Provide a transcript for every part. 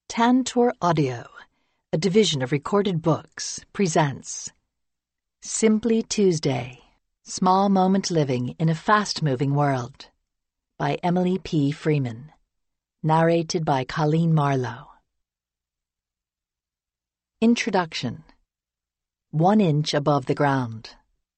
Tantor Audio, a division of Recorded Books, presents Simply Tuesday, Small Moment Living in a Fast-Moving World by Emily P. Freeman. Narrated by Colleen Marlowe. Introduction. 1 inch above the ground.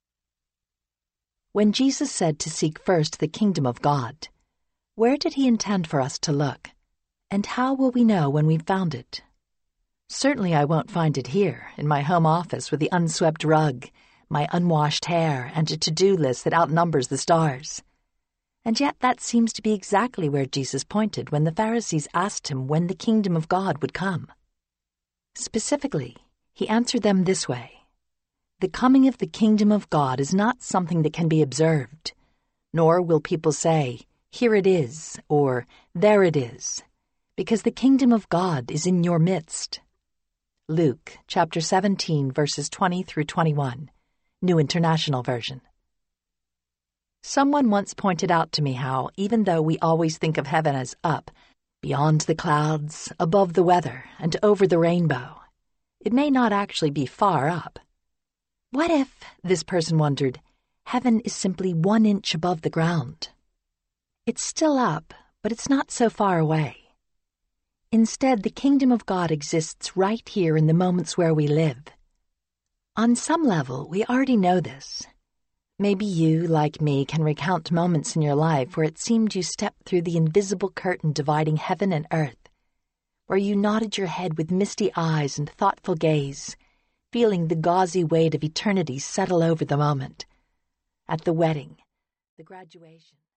When Jesus said to seek first the kingdom of God, where did he intend for us to look? And how will we know when we've found it? Certainly I won't find it here, in my home office with the unswept rug, my unwashed hair, and a to-do list that outnumbers the stars. And yet that seems to be exactly where Jesus pointed when the Pharisees asked him when the kingdom of God would come. Specifically, he answered them this way: the coming of the kingdom of God is not something that can be observed, nor will people say, "Here it is," or "There it is," because the kingdom of God is in your midst. Luke chapter 17, verses 20 through 21, New International Version. Someone once pointed out to me how, even though we always think of heaven as up, beyond the clouds, above the weather, and over the rainbow, it may not actually be far up. What if, this person wondered, heaven is simply 1 inch above the ground? It's still up, but it's not so far away. Instead, the kingdom of God exists right here in the moments where we live. On some level, we already know this. Maybe you, like me, can recount moments in your life where it seemed you stepped through the invisible curtain dividing heaven and earth, where you nodded your head with misty eyes and thoughtful gaze, feeling the gauzy weight of eternity settle over the moment. At the wedding, the graduation.